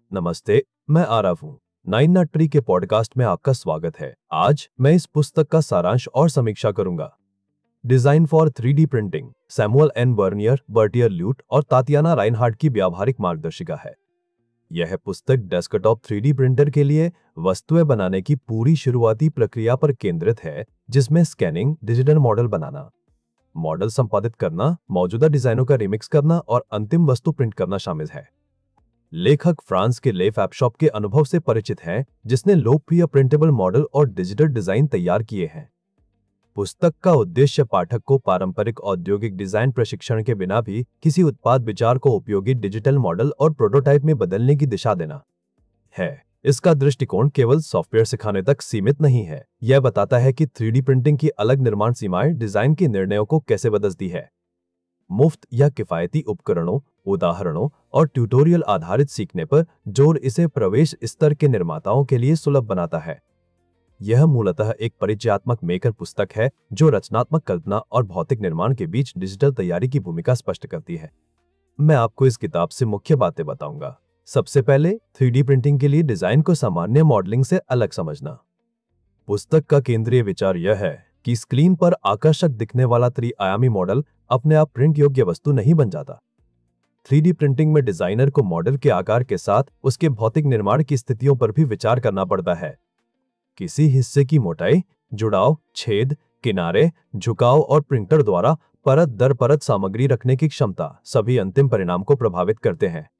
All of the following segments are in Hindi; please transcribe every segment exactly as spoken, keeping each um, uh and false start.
नमस्ते, मैं आरव हूँ। नाइन नॉट ट्री के पॉडकास्ट में आपका स्वागत है। आज मैं इस पुस्तक का सारांश और समीक्षा करूंगा। Design for three D printing, Samuel N Bernier, Bertier Lute और तातियाना राइनहार्ट की व्यावहारिक मार्गदर्शिका है। यह पुस्तक डेस्कटॉप थ्री डी प्रिंटर के लिए वस्तुएं बनाने की पूरी शुरुआती प्रक्रिया पर केंद्रित है, जिसमें स्कैनिंग, डिजिटल मॉडल बनाना, मॉडल संपादित करना, मौजूदा डिजाइनों का रिमिक्स करना और अंतिम वस्तु प्रिंट करना शामिल है। लेखक फ्रांस के ले फैबशॉप के अनुभव से परिचित हैं, जिसने लोकप्रिय प्रिंटेबल मॉडल और डिजिटल डिजाइन तैयार किए हैं। पुस्तक का उद्देश्य पाठक को पारंपरिक औद्योगिक डिजाइन प्रशिक्षण के बिना भी किसी उत्पाद विचार को उपयोगी डिजिटल मॉडल और प्रोटोटाइप में बदलने की दिशा देना है। इसका दृष्टिकोण केवल सॉफ्टवेयर सिखाने तक सीमित नहीं है, यह बताता है कि थ्री डी प्रिंटिंग की अलग निर्माण सीमाएं डिजाइन के निर्णयों को कैसे बदलती है। मुफ्त या किफायती उपकरणों, उदाहरणों और ट्यूटोरियल आधारित सीखने पर जोर इसे प्रवेश स्तर के निर्माताओं के लिए सुलभ बनाता है। यह मूलतः एक परिचयात्मक मेकर पुस्तक है जो रचनात्मक कल्पना और भौतिक निर्माण के बीच डिजिटल तैयारी की भूमिका स्पष्ट करती है। मैं आपको इस किताब से मुख्य बातें बताऊंगा। सबसे पहले, थ्री डी प्रिंटिंग के लिए डिजाइन को सामान्य मॉडलिंग से अलग समझना। पुस्तक का केंद्रीय विचार यह है कि स्क्रीन पर आकर्षक दिखने वाला त्रि-आयामी मॉडल अपने आप प्रिंट योग्य वस्तु नहीं बन जाता। थ्री डी प्रिंटिंग में डिजाइनर को मॉडल के आकार के साथ उसके भौतिक निर्माण की स्थितियों पर भी विचार करना पड़ता है। किसी हिस्से की मोटाई, जुड़ाव, छेद, किनारे, झुकाव और प्रिंटर द्वारा परत दर परत सामग्री रखने की क्षमता सभी अंतिम परिणाम को प्रभावित करते हैं।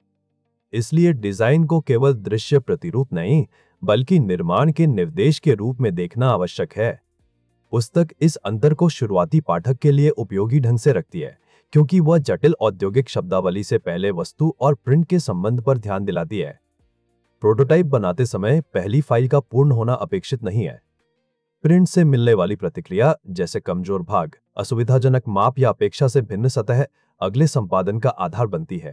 इसलिए डिजाइन को केवल दृश्य प्रतिरूप नहीं, बल्कि निर्माण के निर्देश के रूप में देखना आवश्यक है। पुस्तक इस अंतर को शुरुआती पाठक के लिए उपयोगी ढंग से रखती है, क्योंकि वह जटिल औद्योगिक शब्दावली से पहले वस्तु और प्रिंट के संबंध पर ध्यान दिलाती है। प्रोटोटाइप बनाते समय पहली फाइल का पूर्ण होना अपेक्षित नहीं है। प्रिंट से मिलने वाली प्रतिक्रिया, जैसे कमजोर भाग, असुविधाजनक माप या अपेक्षा से भिन्न सतह, अगले संपादन का आधार बनती है।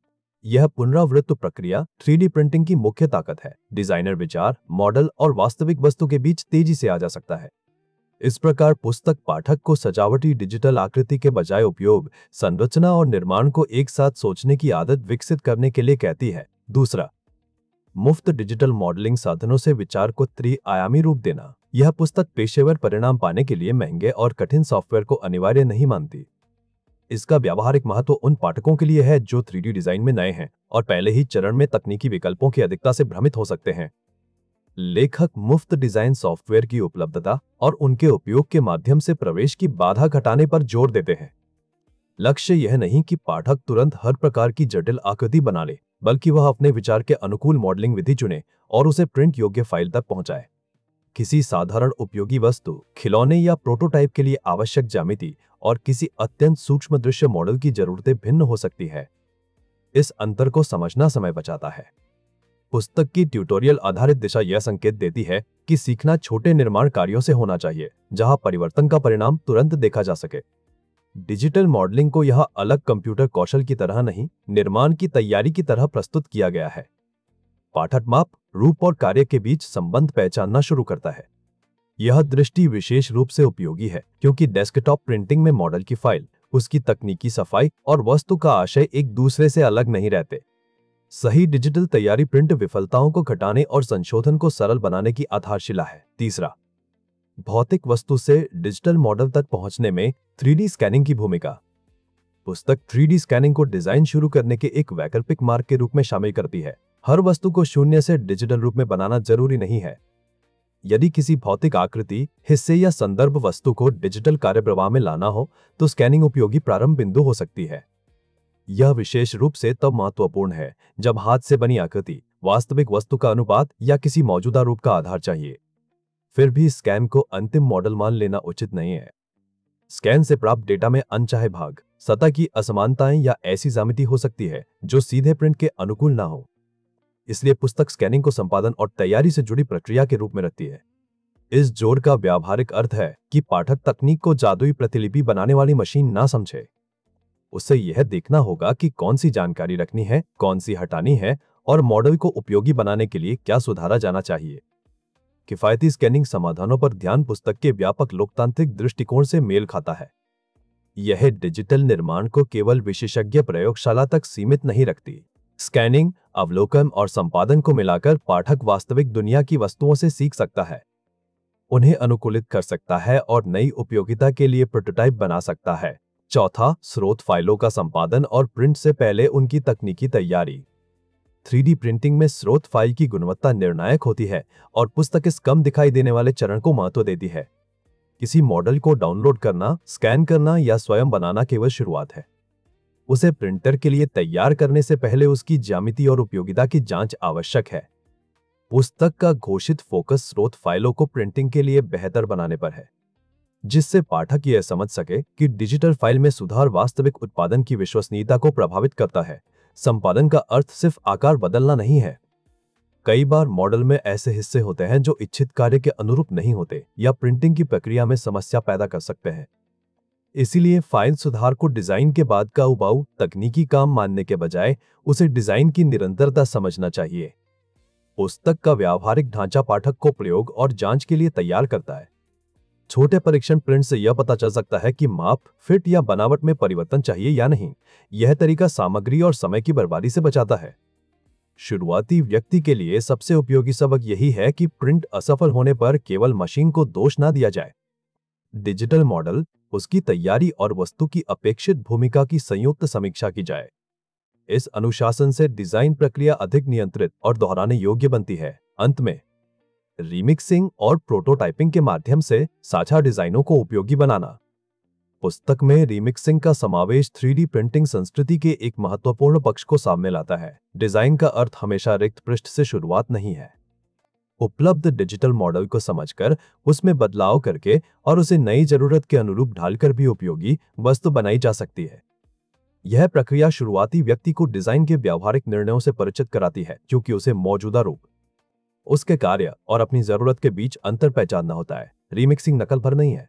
यह पुनरावृत्त प्रक्रिया थ्री डी प्रिंटिंग की मुख्य ताकत है। डिजाइनर विचार, मॉडल और वास्तविक वस्तु के बीच तेजी से आ जा सकता है। इस प्रकार पुस्तक पाठक को सजावटी डिजिटल आकृति के बजाय उपयोग, संरचना और निर्माण को एक साथ सोचने की आदत विकसित करने के लिए कहती है। दूसरा, मुफ्त डिजिटल मॉडलिंग साधनों से विचार को त्रि-आयामी रूप देना। यह पुस्तक पेशेवर परिणाम पाने के लिए महंगे और कठिन सॉफ्टवेयर को अनिवार्य नहीं मानती। इसका व्यावहारिक महत्व उन पाठकों के लिए है जो थ्री डी डिजाइन में नए हैं और पहले ही चरण में तकनीकी विकल्पों की अधिकता से भ्रमित हो सकते हैं। लेखक मुफ्त डिजाइन सॉफ्टवेयर की उपलब्धता और उनके उपयोग के माध्यम से प्रवेश की बाधा घटाने पर जोर देते हैं। लक्ष्य यह नहीं कि पाठक तुरंत हर प्रकार की जटिल आकृति बना ले, बल्कि वह अपने विचार के अनुकूल मॉडलिंग विधि चुने और उसे प्रिंट योग्य फाइल तक पहुंचाए। किसी साधारण उपयोगी वस्तु, खिलौने या प्रोटोटाइप के लिए आवश्यक ज्यामिति और किसी अत्यंत सूक्ष्म दृश्य मॉडल की जरूरतें भिन्न हो सकती है। इस अंतर को समझना समय बचाता है। पुस्तक की ट्यूटोरियल आधारित दिशा यह संकेत देती है कि सीखना छोटे निर्माण कार्यों से होना चाहिए, जहां परिवर्तन का परिणाम तुरंत देखा जा सके। डिजिटल मॉडलिंग को यहां अलग कंप्यूटर कौशल की तरह नहीं, निर्माण की तैयारी की तरह प्रस्तुत किया गया है। पाठक माप, रूप और कार्य के बीच संबंध पहचानना शुरू करता है। यह दृष्टि विशेष रूप से उपयोगी है, क्योंकि डेस्कटॉप प्रिंटिंग में मॉडल की फाइल, उसकी तकनीकी सफाई और वस्तु का आशय एक दूसरे से अलग नहीं रहते। सही डिजिटल तैयारी प्रिंट विफलताओं को घटाने और संशोधन को सरल बनाने की आधारशिला है। तीसरा, भौतिक वस्तु से डिजिटल मॉडल तक पहुंचने में थ्री डी स्कैनिंग की भूमिका। पुस्तक थ्री डी स्कैनिंग को डिजाइन शुरू करने के एक वैकल्पिक मार्ग के रूप में शामिल करती है। हर वस्तु को शून्य से डिजिटल रूप में बनाना जरूरी नहीं है। यदि किसी भौतिक आकृति, हिस्से या संदर्भ वस्तु को डिजिटल कार्यप्रवाह में लाना हो, तो स्कैनिंग उपयोगी प्रारंभ बिंदु हो सकती है। यह विशेष रूप से तब महत्वपूर्ण है जब हाथ से बनी आकृति, वास्तविक वस्तु का अनुपात या किसी मौजूदा रूप का आधार चाहिए। फिर भी स्कैन को अंतिम मॉडल मान लेना उचित नहीं है। स्कैन से प्राप्त डेटा में अनचाहे भाग, सतह की असमानताएं या ऐसी ज्यामिति हो सकती है जो सीधे प्रिंट के अनुकूल ना हो। इसलिए पुस्तक स्कैनिंग को संपादन और तैयारी से जुड़ी प्रक्रिया के रूप में रखती है। इस जोड़ का व्यावहारिक अर्थ है कि पाठक तकनीक को जादुई प्रतिलिपि बनाने वाली मशीन ना समझे। उसे यह देखना होगा कि कौन सी जानकारी रखनी है, कौन सी हटानी है और मॉडल को उपयोगी बनाने के लिए क्या सुधारा जाना चाहिए। किफायती स्कैनिंग समाधानों पर ध्यान पुस्तक के व्यापक लोकतांत्रिक दृष्टिकोण से मेल खाता है। यह डिजिटल निर्माण को केवल विशेषज्ञ प्रयोगशाला तक सीमित नहीं रखती। स्कैनिंग, अवलोकन और संपादन को मिलाकर पाठक वास्तविक दुनिया की वस्तुओं से सीख सकता है, उन्हें अनुकूलित कर सकता है और नई उपयोगिता के लिए प्रोटोटाइप बना सकता है। चौथा, स्रोत फाइलों का संपादन और प्रिंट से पहले उनकी तकनीकी तैयारी। थ्री डी प्रिंटिंग में स्रोत फाइल की गुणवत्ता निर्णायक होती है और पुस्तक इस कम दिखाई देने वाले चरण को महत्व देती है। किसी मॉडल को डाउनलोड करना, स्कैन करना या स्वयं बनाना केवल शुरुआत है। उसे प्रिंटर के लिए तैयार करने से पहले उसकी ज्यामिति और उपयोगिता की जांच आवश्यक है। पुस्तक का घोषित फोकस स्रोत फाइलों को प्रिंटिंग के लिए बेहतर बनाने पर है, जिससे पाठक यह समझ सके कि डिजिटल फाइल में सुधार वास्तविक उत्पादन की विश्वसनीयता को प्रभावित करता है। संपादन का अर्थ सिर्फ आकार बदलना नहीं है। कई बार मॉडल में ऐसे हिस्से होते हैं जो इच्छित कार्य के अनुरूप नहीं होते या प्रिंटिंग की प्रक्रिया में समस्या पैदा कर सकते हैं। इसीलिए फाइल सुधार को डिजाइन के बाद का उबाऊ तकनीकी काम मानने के बजाय उसे डिजाइन की निरंतरता समझना चाहिए। पुस्तक का व्यावहारिक ढांचा पाठक को प्रयोग और जांच के लिए तैयार करता है। छोटे परीक्षण प्रिंट से यह पता चल सकता है कि माप, फिट या बनावट में परिवर्तन चाहिए या नहीं। यह तरीका सामग्री और समय की बर्बादी से बचाता है। शुरुआती व्यक्ति के लिए सबसे उपयोगी सबक यही है कि प्रिंट असफल होने पर केवल मशीन को दोष ना दिया जाए। डिजिटल मॉडल, उसकी तैयारी और वस्तु की अपेक्षित भूमिका की संयुक्त समीक्षा की जाए। इस अनुशासन से डिजाइन प्रक्रिया अधिक नियंत्रित और दोहराने योग्य बनती है। अंत में, रीमिक्सिंग और प्रोटोटाइपिंग के माध्यम से साझा डिजाइनों को उपयोगी बनाना। पुस्तक में रीमिक्सिंग का समावेश थ्री डी प्रिंटिंग संस्कृति के एक महत्वपूर्ण पक्ष को सामने लाता है। डिजाइन का अर्थ हमेशा रिक्त पृष्ठ से शुरुआत नहीं है। उपलब्ध डिजिटल मॉडल को समझकर, उसमें बदलाव करके और उसे नई जरूरत के अनुरूप ढालकर भी उपयोगी वस्तु बनाई जा सकती है। यह प्रक्रिया शुरुआती व्यक्ति को डिजाइन के व्यावहारिक निर्णयों से परिचित कराती है, क्योंकि उसे मौजूदा रूप, उसके कार्य और अपनी जरूरत के बीच अंतर पहचानना होता है। रीमिक्सिंग नकल भर नहीं है।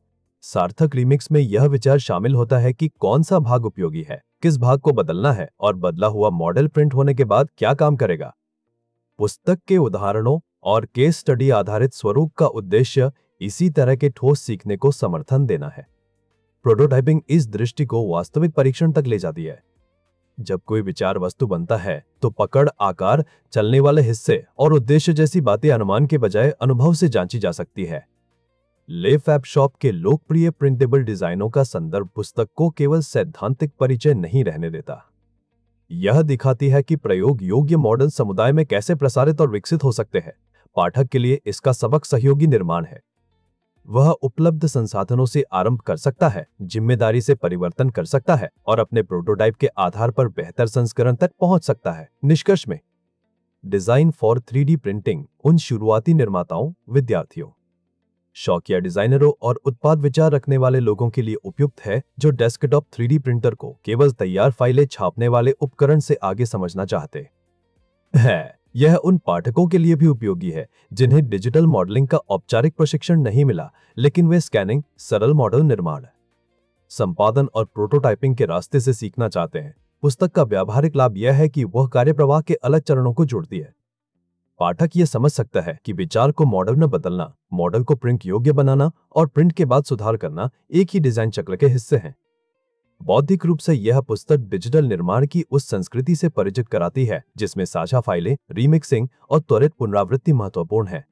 सार्थक रीमिक्स में यह विचार शामिल होता है कि कौन सा भाग उपयोगी है, किस भाग को बदलना है और बदला हुआ मॉडल प्रिंट होने के बाद क्या काम करेगा। पुस्तक के उदाहरणों और केस स्टडी आधारित स्वरूप का उद्देश्य इसी तरह के ठोस सीखने को समर्थन देना है। प्रोटोटाइपिंग इस दृष्टि को वास्तविक परीक्षण तक ले जाती है। जब कोई विचार वस्तु बनता है तो पकड़, आकार, चलने वाले हिस्से और उद्देश्य जैसी बातें अनुमान के बजाय अनुभव से जांची जा सकती है। ले फैब शॉप के लोकप्रिय प्रिंटेबल डिजाइनों का संदर्भ पुस्तक को केवल सैद्धांतिक परिचय नहीं रहने देता। यह दिखाती है कि प्रयोग योग्य मॉडल समुदाय में कैसे प्रसारित और विकसित हो सकते हैं। पाठक के लिए इसका सबक सहयोगी निर्माण है। वह उपलब्ध संसाधनों से आरंभ कर सकता है, जिम्मेदारी से परिवर्तन कर सकता है और अपने प्रोटोटाइप के आधार पर बेहतर संस्करण तक पहुंच सकता है। निष्कर्ष में, design for three D printing उन शुरुआती निर्माताओं, विद्यार्थियों, शौकिया डिजाइनरों और उत्पाद विचार रखने वाले लोगों के लिए उपयुक्त है जो डेस्कटॉप थ्री डी प्रिंटर को केवल तैयार फाइलें छापने वाले उपकरण से आगे समझना चाहते हैं। यह उन पाठकों के लिए भी उपयोगी है जिन्हें डिजिटल मॉडलिंग का औपचारिक प्रशिक्षण नहीं मिला, लेकिन वे स्कैनिंग, सरल मॉडल निर्माण, संपादन और प्रोटोटाइपिंग के रास्ते से सीखना चाहते हैं। पुस्तक का व्यावहारिक लाभ यह है कि वह कार्यप्रवाह के अलग चरणों को जोड़ती है। पाठक यह समझ सकता है कि विचार को मॉडल में बदलना, मॉडल को प्रिंट योग्य बनाना और प्रिंट के बाद सुधार करना एक ही डिजाइन चक्र के हिस्से हैं। बौद्धिक रूप से यह पुस्तक डिजिटल निर्माण की उस संस्कृति से परिचित कराती है जिसमें साझा फाइलें, रीमिक्सिंग और त्वरित पुनरावृत्ति महत्वपूर्ण है।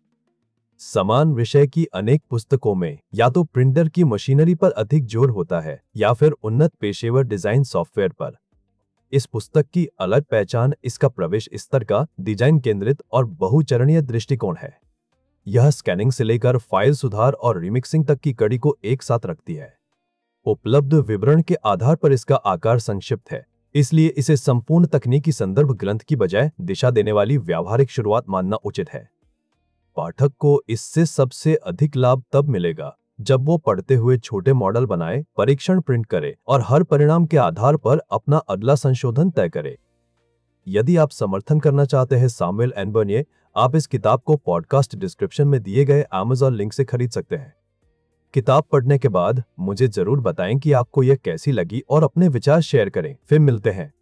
समान विषय की अनेक पुस्तकों में या तो प्रिंटर की मशीनरी पर अधिक जोर होता है या फिर उन्नत पेशेवर डिजाइन सॉफ्टवेयर पर। इस पुस्तक की अलग पहचान इसका प्रवेश स्तर का डिजाइन केंद्रित और बहुचरणीय दृष्टिकोण है। यह स्कैनिंग से लेकर फाइल सुधार और रिमिक्सिंग तक की कड़ी को एक साथ रखती है। उपलब्ध विवरण के आधार पर इसका आकार संक्षिप्त है, इसलिए इसे संपूर्ण तकनीकी संदर्भ ग्रंथ की बजाय दिशा देने वाली व्यावहारिक शुरुआत मानना उचित है। पाठक को इससे सबसे अधिक लाभ तब मिलेगा जब वो पढ़ते हुए छोटे मॉडल बनाए, परीक्षण प्रिंट करे और हर परिणाम के आधार पर अपना अगला संशोधन तय करे। यदि आप समर्थन करना चाहते हैं सैमुअल एन बर्निए, आप इस किताब को पॉडकास्ट डिस्क्रिप्शन में दिए गए अमेज़न लिंक से खरीद सकते हैं। किताब पढ़ने के बाद मुझे जरूर बताएं कि आपको यह कैसी लगी और अपने विचार शेयर करें। फिर मिलते हैं।